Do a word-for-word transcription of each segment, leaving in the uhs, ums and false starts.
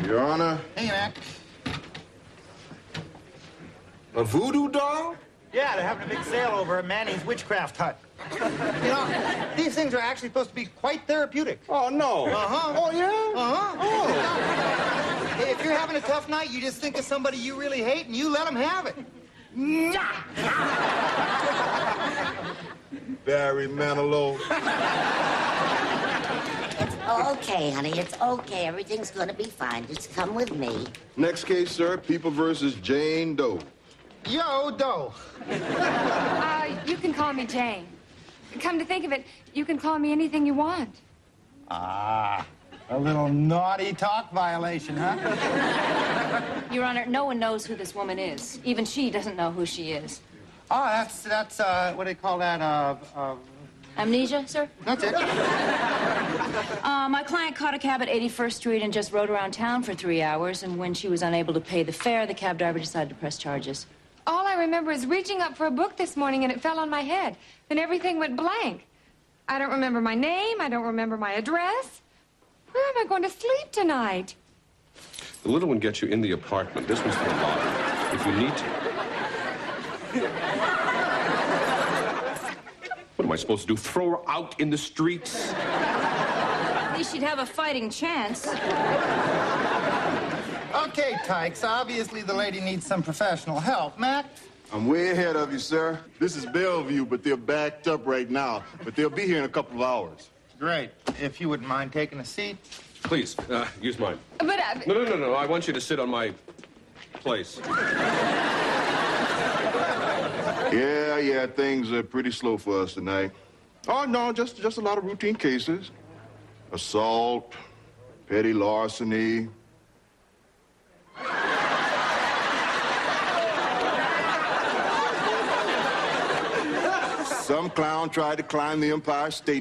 Your Honor. Hey, Mac. A voodoo doll? Yeah, they're having a big sale over at Manny's Witchcraft Hut. You know, these things are actually supposed to be quite therapeutic. Oh, no. Uh-huh. Oh, yeah? Uh-huh. Oh. If you're having a tough night, you just think of somebody you really hate and you let them have it. Barry Manilow. Okay, honey, it's okay. Everything's gonna be fine. Just come with me. Next case, sir. People versus Jane Doe. Yo, Doe. Uh, you can call me Jane. Come to think of it, you can call me anything you want. Ah, a little naughty talk violation, huh? Your Honor, no one knows who this woman is. Even she doesn't know who she is. Oh, that's, that's, uh, what do they call that, uh, uh... Amnesia, sir? That's it. Uh, my client caught a cab at eighty-first Street and just rode around town for three hours, and when she was unable to pay the fare, the cab driver decided to press charges. All I remember is reaching up for a book this morning and it fell on my head. Then everything went blank. I don't remember my name. I don't remember my address. Where am I going to sleep tonight? The little one gets you in the apartment. This one's for the lobby. If you need to. What am I supposed to do? Throw her out in the streets? At least she'd have a fighting chance. Okay, Tykes, obviously the lady needs some professional help. Mac? I'm way ahead of you, sir. This is Bellevue, but they're backed up right now. But they'll be here in a couple of hours. Great. If you wouldn't mind taking a seat. Please, uh, use mine. But, uh... No, no, no, no. I want you to sit on my place. Yeah, yeah, things are pretty slow for us tonight. Oh, no, just, just a lot of routine cases. Assault, petty larceny. Some clown tried to climb the Empire State.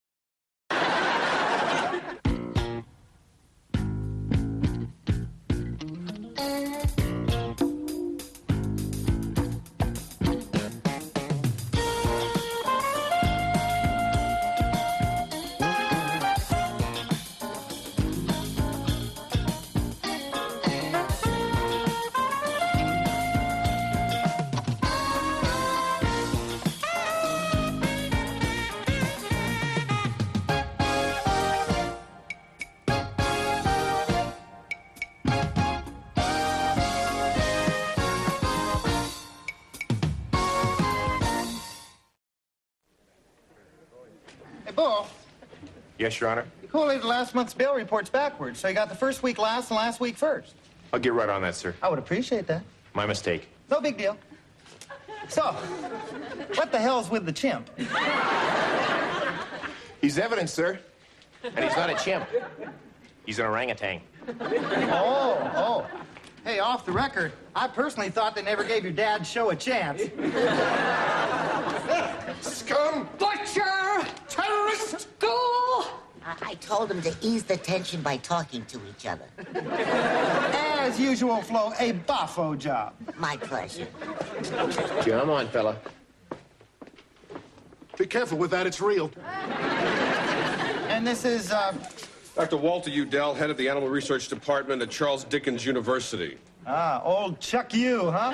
Hey, Bull. Yes, Your Honor. You collated last month's bail reports backwards, so you got the first week last and last week first. I'll get right on that, sir. I would appreciate that. My mistake. No big deal. So, what the hell's with the chimp? He's evidence, sir. And he's not a chimp. He's an orangutan. Oh, oh. Hey, off the record, I personally thought they never gave your dad's show a chance. Scum! Butcher! Terrorist! Ghoul! I, I told him to ease the tension by talking to each other. As usual, Flo, a boffo job. My pleasure. Come on, fella. Be careful with that, it's real. And this is, uh... Doctor Walter Udell, head of the Animal Research Department at Charles Dickens University. Ah, old Chuck U, huh?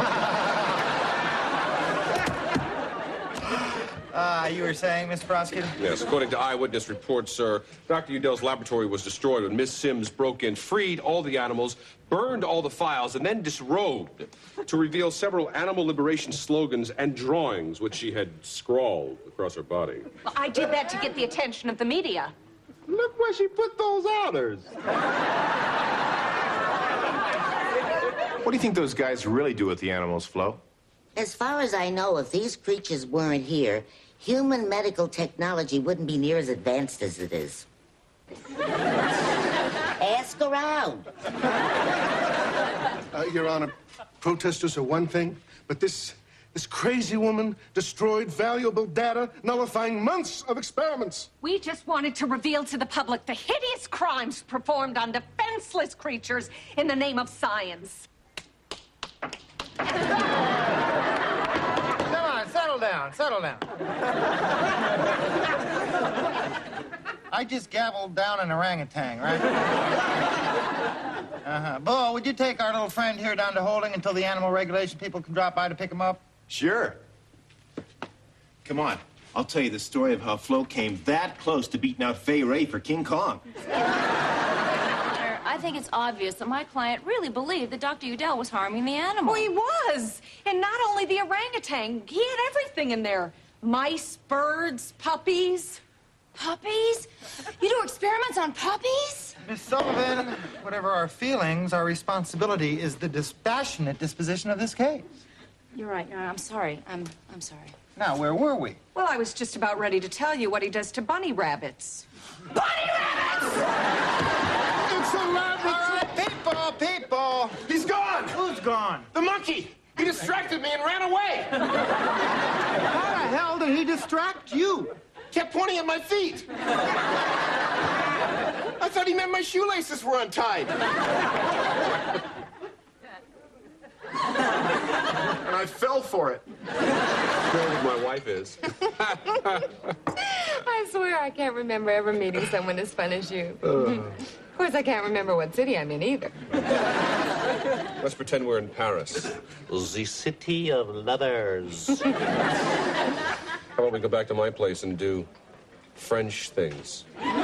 Ah, uh, you were saying, Mister Prosecutor? Yes, according to eyewitness reports, sir, Doctor Udell's laboratory was destroyed when Miss Sims broke in, freed all the animals, burned all the files, and then disrobed to reveal several animal liberation slogans and drawings which she had scrawled across her body. Well, I did that to get the attention of the media. Look where she put those others. What do you think those guys really do with the animals, Flo? As far as I know, if these creatures weren't here, human medical technology wouldn't be near as advanced as it is. Ask around. Uh, Your Honor, protesters are one thing, but this, this crazy woman destroyed valuable data, nullifying months of experiments. We just wanted to reveal to the public the hideous crimes performed on defenseless creatures in the name of science. Come on, settle down, settle down. I just gabbled down an orangutan, right? Uh-huh. Bull, would you take our little friend here down to holding until the animal regulation people can drop by to pick him up? Sure. Come on. I'll tell you the story of how Flo came that close to beating out Fay Ray for King Kong. I think it's obvious that my client really believed that Doctor Udell was harming the animal. Oh, he was. And not only the orangutan, he had everything in there. Mice, birds, puppies. Puppies? You do experiments on puppies? Miss Sullivan, whatever our feelings, our responsibility is the dispassionate disposition of this case. You're right. You're right. I'm sorry. I'm, I'm sorry. Now, where were we? Well, I was just about ready to tell you what he does to bunny rabbits. Bunny rabbits! It's a rabbit! All right, people, people! He's gone! Who's gone? The monkey! He distracted me and ran away! How the hell did he distract you? Kept pointing at my feet! I thought he meant my shoelaces were untied. And I fell for it. Where my wife is. I swear I can't remember ever meeting someone as fun as you. Uh. Of course, I can't remember what city I'm in either. Let's pretend we're in Paris. The city of lovers. How about we go back to my place and do French things?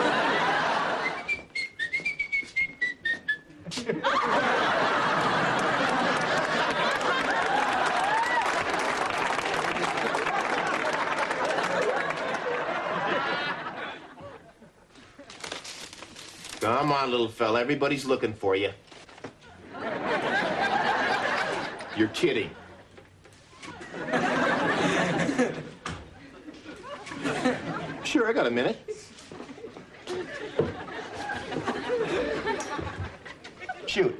Come on, little fella. Everybody's looking for you. You're kidding. Sure, I got a minute. Shoot.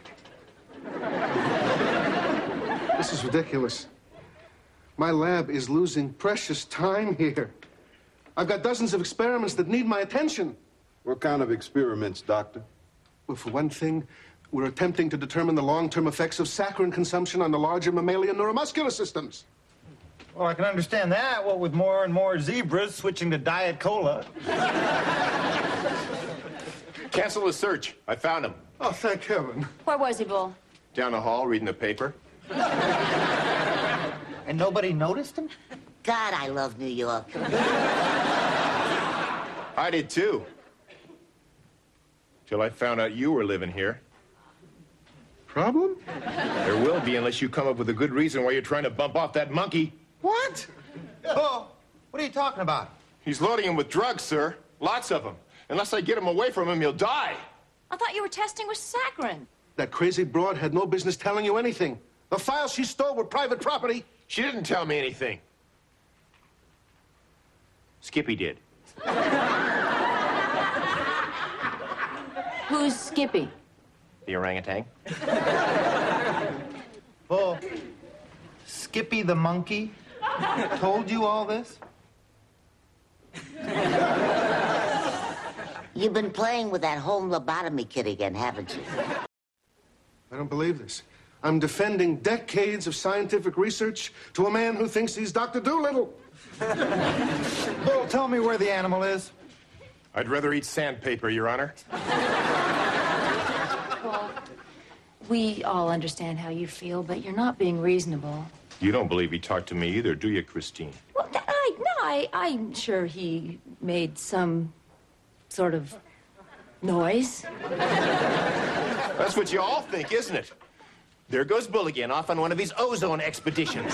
This is ridiculous. My lab is losing precious time here. I've got dozens of experiments that need my attention. What kind of experiments, Doctor? Well, for one thing, we're attempting to determine the long-term effects of saccharin consumption on the larger mammalian neuromuscular systems. Well, I can understand that, what with more and more zebras switching to Diet Cola. Cancel the search. I found him. Oh, thank heaven. Where was he, Bull? Down the hall, reading the paper. And nobody noticed him? God, I love New York. I did, too. Till I found out you were living here. Problem? There will be unless you come up with a good reason why you're trying to bump off that monkey. What? Oh, what are you talking about? He's loading him with drugs, sir. Lots of them. Unless I get him away from him, he'll die. I thought you were testing with saccharin. That crazy broad had no business telling you anything. The files she stole were private property. She didn't tell me anything. Skippy did. Who's Skippy? The orangutan. Bull, Skippy the monkey told you all this? You've been playing with that home lobotomy kit again, haven't you? I don't believe this. I'm defending decades of scientific research to a man who thinks he's Doctor Dolittle. Bull, tell me where the animal is. I'd rather eat sandpaper, Your Honor. Well, we all understand how you feel, but you're not being reasonable. You don't believe he talked to me either, do you, Christine? Well, th- I, no, I, I'm sure he made some sort of noise. That's what you all think, isn't it? There goes Bull again, off on one of his ozone expeditions.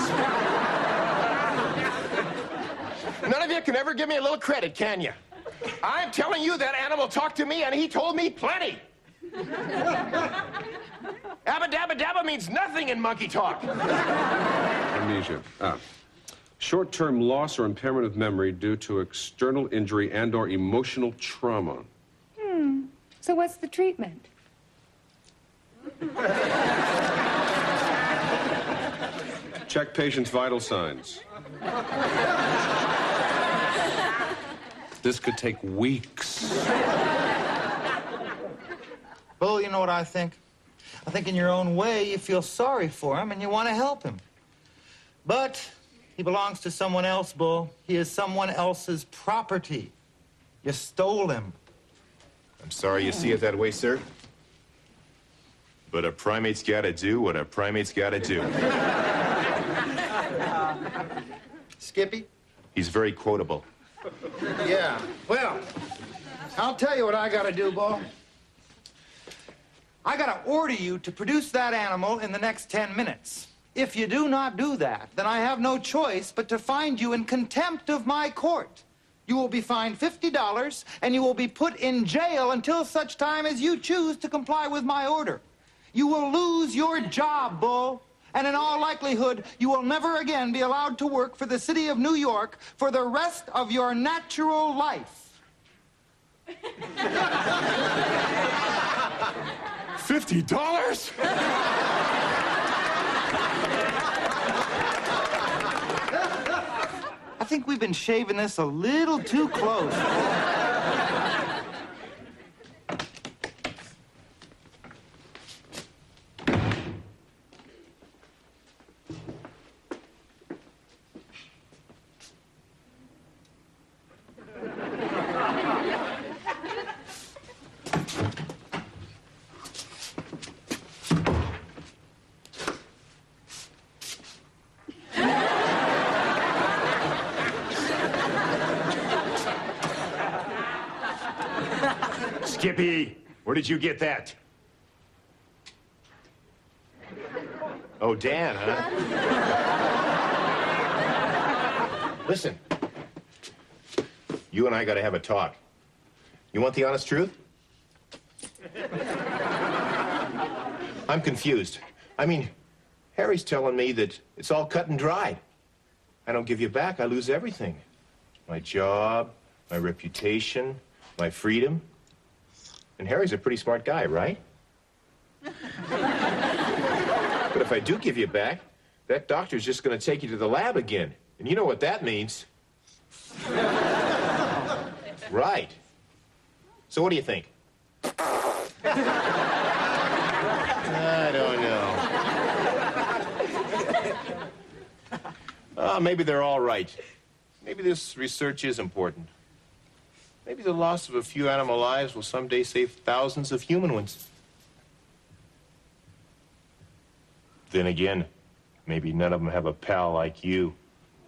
None of you can ever give me a little credit, can you? I'm telling you that animal talked to me, and he told me plenty. Abba dabba dabba means nothing in monkey talk. Amnesia. Ah. Short-term loss or impairment of memory due to external injury and or emotional trauma. Hmm. So what's the treatment? Check patient's vital signs. This could take weeks. Bull, you know what I think? I think in your own way you feel sorry for him and you want to help him. But he belongs to someone else, Bull. He is someone else's property. You stole him. I'm sorry you see it that way, sir. But a primate's gotta do what a primate's gotta do. Skippy? He's very quotable. Yeah. Well, I'll tell you what I gotta do, Bo. I gotta order you to produce that animal in the next ten minutes. If you do not do that, then I have no choice but to find you in contempt of my court. You will be fined fifty dollars, and you will be put in jail until such time as you choose to comply with my order. You will lose your job, Bull, and in all likelihood, you will never again be allowed to work for the city of New York for the rest of your natural life. Fifty dollars? I think we've been shaving this a little too close. Skippy, where did you get that? Oh, Dan, huh? Listen, you and I gotta have a talk. You want the honest truth? I'm confused. I mean, Harry's telling me that it's all cut and dried. I don't give you back, I lose everything. My job, my reputation, my freedom. And Harry's a pretty smart guy, right? But if I do give you back, that doctor's just going to take you to the lab again. And you know what that means. Right. So what do you think? I don't know. Uh, maybe they're all right. Maybe this research is important. Maybe the loss of a few animal lives will someday save thousands of human ones. Then again, maybe none of them have a pal like you.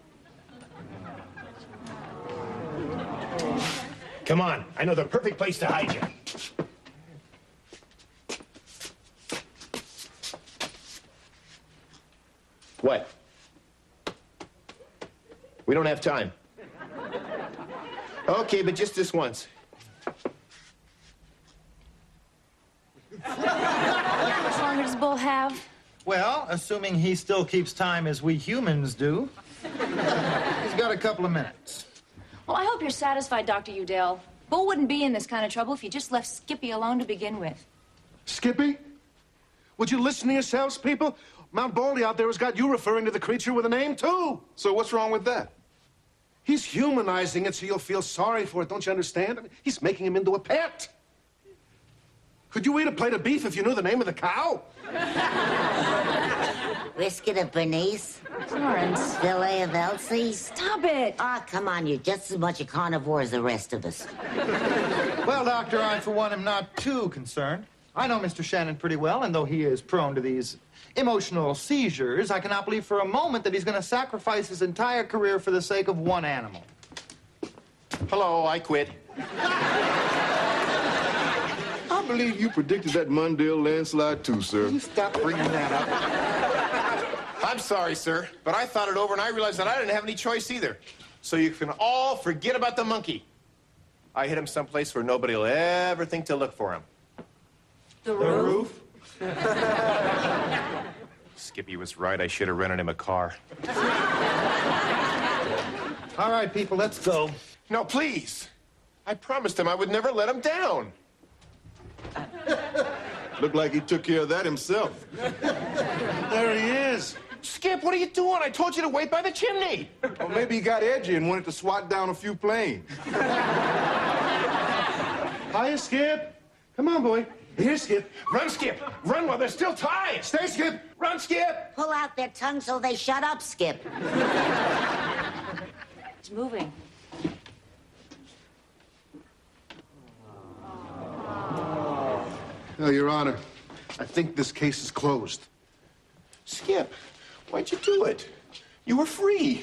Come on, I know the perfect place to hide you. What? We don't have time. Okay, but just this once. How much longer does Bull have? Well, assuming he still keeps time as we humans do, he's got a couple of minutes. Well, I hope you're satisfied, Doctor Udell. Bull wouldn't be in this kind of trouble if you just left Skippy alone to begin with. Skippy? Would you listen to yourselves, people? Mount Baldy out there has got you referring to the creature with a name, too. So what's wrong with that? He's humanizing it so you'll feel sorry for it, don't you understand? I mean, he's making him into a pet. Could you eat a plate of beef if you knew the name of the cow? Brisket of Bernice? Florence. Filet of Elsie? Stop it! Ah, come on, you're just as much a carnivore as the rest of us. Well, Doctor, I, for one, am not too concerned. I know Mister Shannon pretty well, and though he is prone to these emotional seizures, I cannot believe for a moment that he's going to sacrifice his entire career for the sake of one animal. Hello, I quit. I believe you predicted that Mundale landslide too, sir. You stop bringing that up. I'm sorry, sir, but I thought it over and I realized that I didn't have any choice either. So you can all forget about the monkey. I hid him someplace where nobody will ever think to look for him. The roof? Skippy was right. I should have rented him a car. All right, people, let's go. No, please. I promised him I would never let him down. Looked like he took care of that himself. There he is. Skip, what are you doing? I told you to wait by the chimney. Or maybe he got edgy and wanted to swat down a few planes. Hiya, Skip. Come on, boy. Here, Skip. Run, Skip. Run while there's still time. Stay, Skip. Run, Skip. Pull out their tongue so they shut up, Skip. It's moving. Oh, Your Honor, I think this case is closed. Skip, why'd you do it? You were free.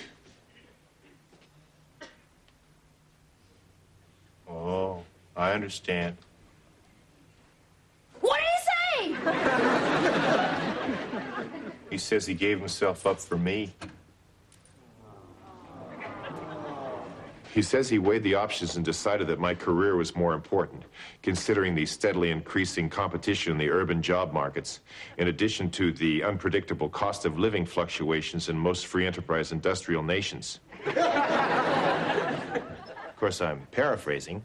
Oh, I understand. What did he say? He says he gave himself up for me. He says he weighed the options and decided that my career was more important, considering the steadily increasing competition in the urban job markets, in addition to the unpredictable cost of living fluctuations in most free enterprise industrial nations. Of course, I'm paraphrasing.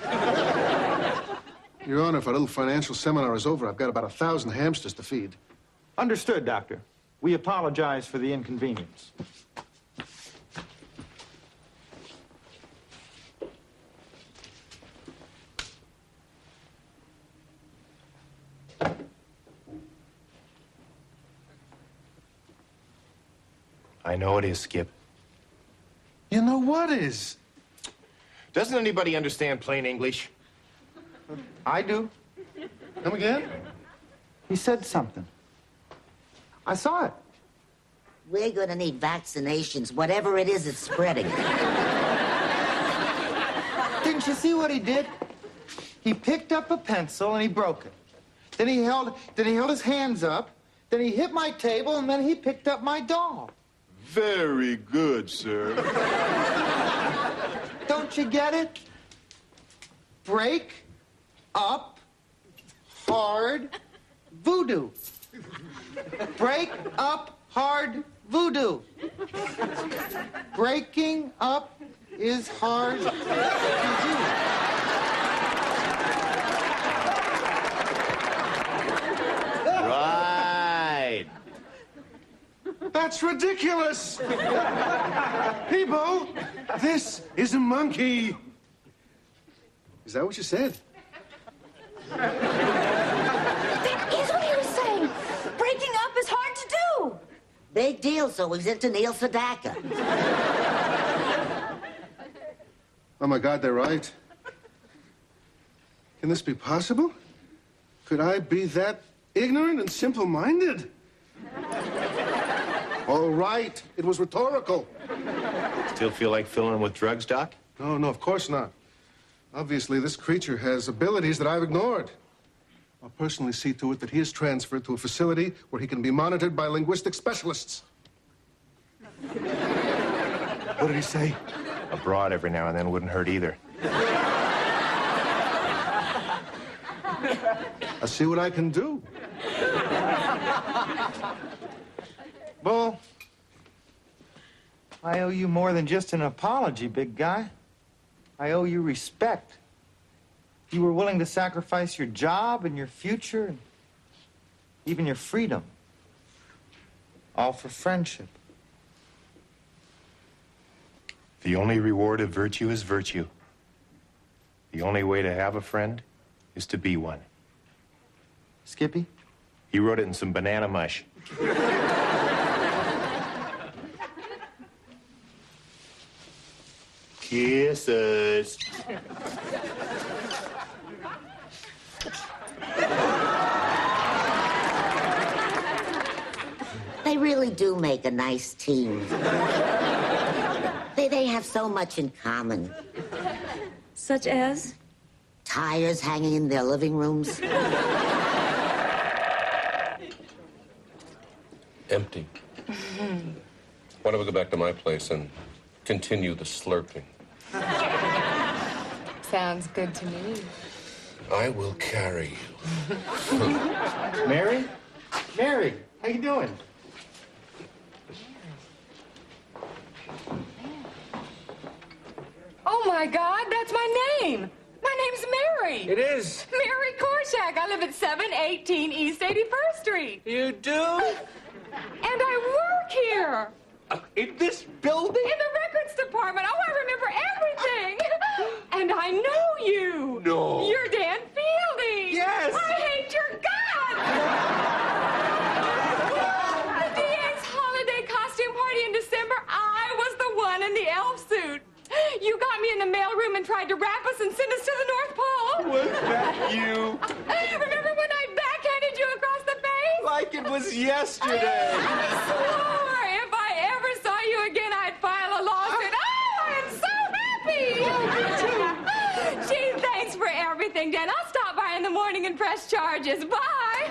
Your Honor, if our little financial seminar is over, I've got about a thousand hamsters to feed. Understood, Doctor. We apologize for the inconvenience. I know it is, Skip. You know what is? Doesn't anybody understand plain English? I do. Come again? He said something. I saw it. We're gonna need vaccinations. Whatever it is, it's spreading. Didn't you see what he did? He picked up a pencil and he broke it. Then he held, then he held his hands up. Then he hit my table and then he picked up my doll. Very good, sir. Don't you get it? Break up hard voodoo. Break up hard voodoo. Breaking up is hard to do. Right. That's ridiculous! Peebo, this is a monkey. Is that what you said? That is what he was saying. Breaking up is hard to do. Big deal, so he's into Neil Sedaka. Oh, my God, they're right. Can this be possible? Could I be that ignorant and simple-minded? All right, it was rhetorical. Still feel like filling him with drugs, Doc? No, no, of course not. Obviously, this creature has abilities that I've ignored. I'll personally see to it that he is transferred to a facility where he can be monitored by linguistic specialists. What did he say? Abroad every now and then wouldn't hurt either. I'll see what I can do. Bull, I owe you more than just an apology, big guy. I owe you respect. You were willing to sacrifice your job and your future and even your freedom. All for friendship. The only reward of virtue is virtue. The only way to have a friend is to be one. Skippy? He wrote it in some banana mush. Kisses. They really do make a nice team. They, they have so much in common. Such as? Tires hanging in their living rooms. Empty. Why don't we go back to my place and continue the slurping? Sounds good to me. I will carry you. Mary? Mary, how you doing? Oh, my God, that's my name. My name's Mary. It is. Mary Korshak. I live at seven eighteen East eighty-first Street. You do? And I work here. Uh, in this building? In the records department. Oh, I remember everything. And I know you. No. You're Dan Fielding. Yes. I hate your guts. The D X holiday costume party in December, I was the one in the elf suit. You got me in the mailroom and tried to wrap us and send us to the North Pole. Was that you? Remember when I backhanded you across was yesterday. I swore if I ever saw you again, I'd file a lawsuit. Oh, I'm so happy. Gee, thanks for everything, Dan. I'll stop by in the morning and press charges. Bye.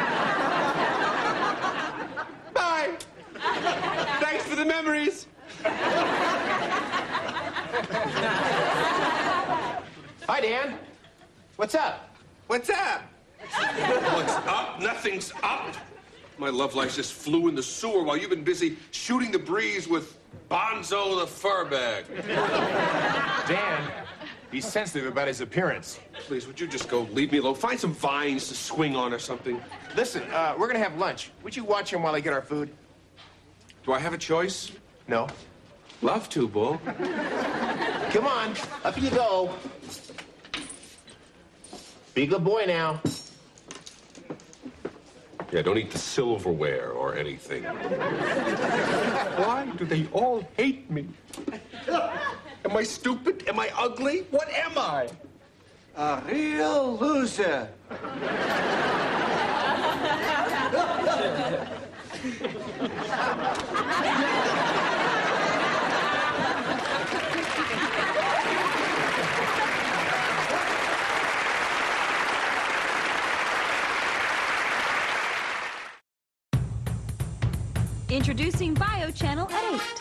Bye. Thanks for the memories. Hi, Dan. What's up? What's up? What's up? Nothing's up. My love life just flew in the sewer while you've been busy shooting the breeze with Bonzo the fur bag. Dan, he's sensitive about his appearance. Please, would you just go leave me alone? Find some vines to swing on or something. Listen, uh, we're gonna have lunch. Would you watch him while I get our food? Do I have a choice? No. Love to, Bull. Come on, up you go. Be a good boy now. Yeah, don't eat the silverware or anything. Why do they all hate me? Am I stupid? Am I ugly? What am I? A real loser. Introducing BioChannel at eight.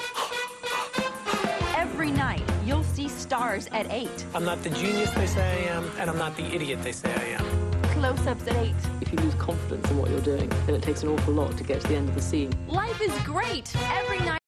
Every night, you'll see stars at eight. I'm not the genius they say I am, and I'm not the idiot they say I am. Close-ups at eight. If you lose confidence in what you're doing, then it takes an awful lot to get to the end of the scene. Life is great every night.